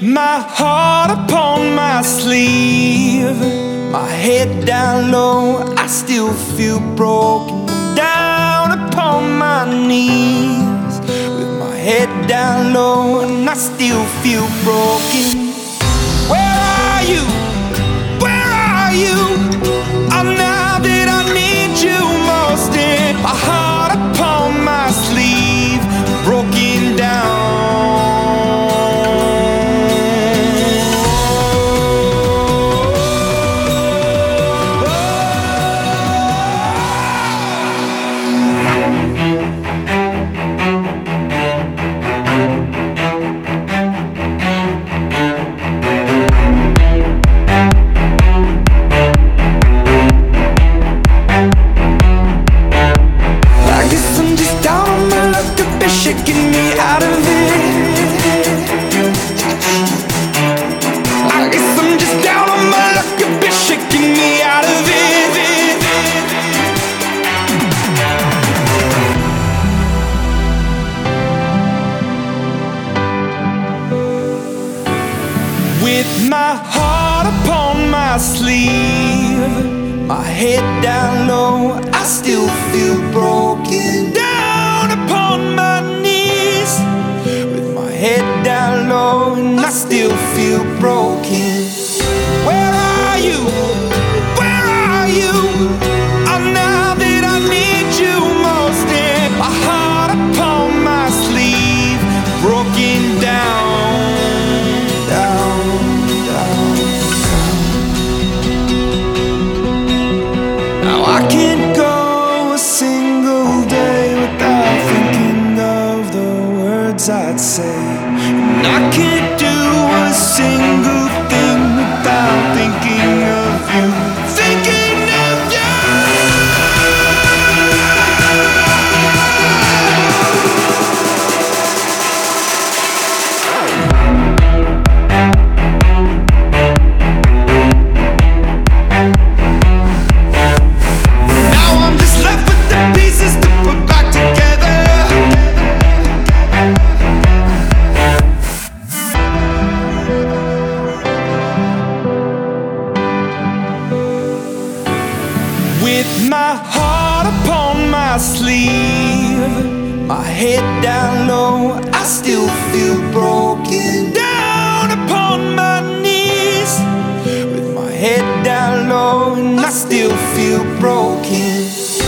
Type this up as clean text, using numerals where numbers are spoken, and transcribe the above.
my heart upon my sleeve, my head down low, I still feel broken. Down upon my knees, with my head down low, and I still feel broken. Where are you? Where are you? I'm now that I need you most. In my heart upon my sleeve, broken down. Shaking me out of it. I guess I'm just down on my luck. You've been shaking me out of it. With my heart upon my sleeve, my head down low, I still feel broken. Down upon my knees, with my head down low, and I still feel broken. Where are you? Where are you? I'm now that I need you most. In my heart upon my sleeve, broken down, down, down. Now I can't go a single day without thinking of the words I'd say, and I can't do a single thing without thinking of you, thinking of you. Now I'm just left with the pieces to put back together. With my heart upon my sleeve, my head down low, I still feel broken. Down upon my knees, with my head down low, and I still feel broken.